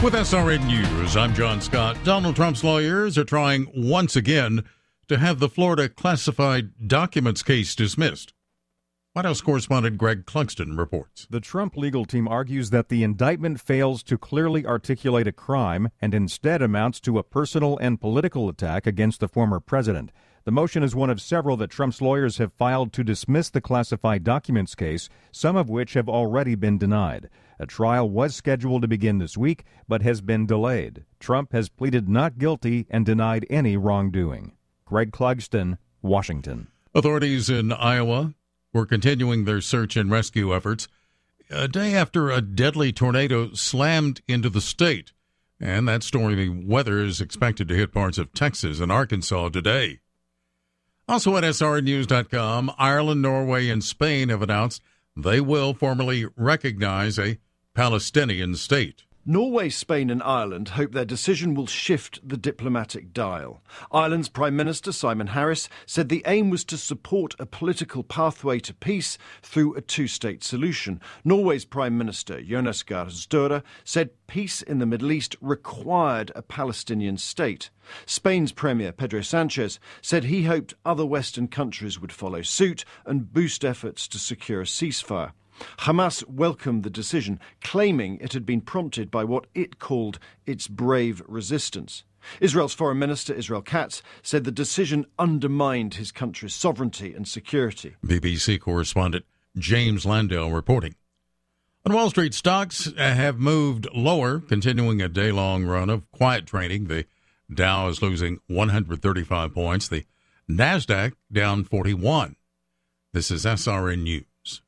With SRN News, I'm John Scott. Donald Trump's lawyers are trying once again to have the Florida classified documents case dismissed. White House correspondent Greg Clugston reports. The Trump legal team argues that the indictment fails to clearly articulate a crime and instead amounts to a personal and political attack against the former president. The motion is one of several that Trump's lawyers have filed to dismiss the classified documents case, some of which have already been denied. A trial was scheduled to begin this week, but has been delayed. Trump has pleaded not guilty and denied any wrongdoing. Greg Clugston, Washington. Authorities in Iowa were continuing their search and rescue efforts a day after a deadly tornado slammed into the state. And that stormy weather is expected to hit parts of Texas and Arkansas today. Also at srnews.com, Ireland, Norway, and Spain have announced they will formally recognize a Palestinian state. Norway, Spain and Ireland hope their decision will shift the diplomatic dial. Ireland's Prime Minister Simon Harris said the aim was to support a political pathway to peace through a two-state solution. Norway's Prime Minister Jonas Gahr Støre said peace in the Middle East required a Palestinian state. Spain's Premier Pedro Sanchez said he hoped other Western countries would follow suit and boost efforts to secure a ceasefire. Hamas welcomed the decision, claiming it had been prompted by what it called its brave resistance. Israel's Foreign Minister Israel Katz said the decision undermined his country's sovereignty and security. BBC correspondent James Landau reporting. On Wall Street, stocks have moved lower, continuing a day-long run of quiet trading. The Dow is losing 135 points. The NASDAQ down 41. This is SRN News.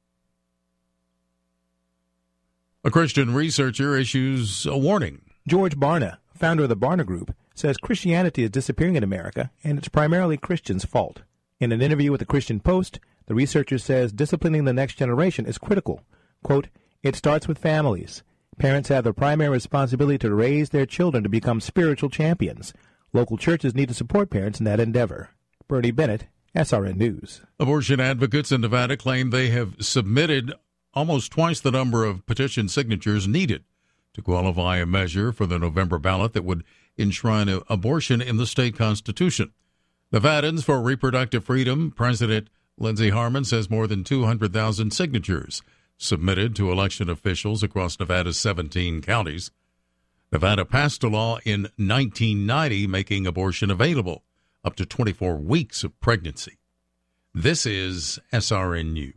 A Christian researcher issues a warning. George Barna, founder of the Barna Group, says Christianity is disappearing in America, and it's primarily Christians' fault. In an interview with the Christian Post, the researcher says disciplining the next generation is critical. Quote, "It starts with families. Parents have the primary responsibility to raise their children to become spiritual champions. Local churches need to support parents in that endeavor." Bernie Bennett, SRN News. Abortion advocates in Nevada claim they have submitted almost twice the number of petition signatures needed to qualify a measure for the November ballot that would enshrine abortion in the state constitution. Nevadans for Reproductive Freedom President Lindsey Harman says more than 200,000 signatures submitted to election officials across Nevada's 17 counties. Nevada passed a law in 1990 making abortion available up to 24 weeks of pregnancy. This is SRN News.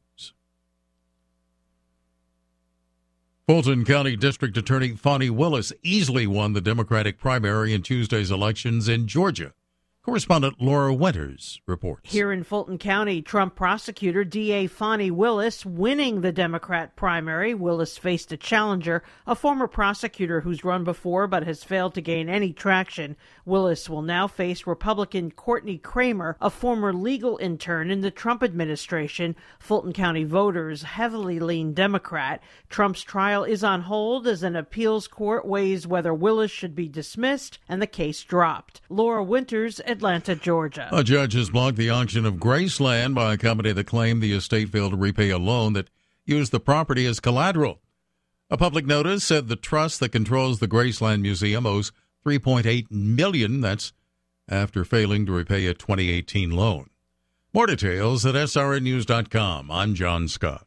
Fulton County District Attorney Fani Willis easily won the Democratic primary in Tuesday's elections in Georgia. Correspondent Laura Winters reports. Here in Fulton County, Trump prosecutor DA Fani Willis winning the Democrat primary. Willis faced a challenger, a former prosecutor who's run before but has failed to gain any traction. Willis will now face Republican Courtney Kramer, a former legal intern in the Trump administration. Fulton County voters heavily lean Democrat. Trump's trial is on hold as an appeals court weighs whether Willis should be dismissed and the case dropped. Laura Winters, Atlanta, Georgia. A judge has blocked the auction of Graceland by a company that claimed the estate failed to repay a loan that used the property as collateral. A public notice said the trust that controls the Graceland Museum owes $3.8 million. That's after failing to repay a 2018 loan. More details at srnnews.com. I'm John Scott.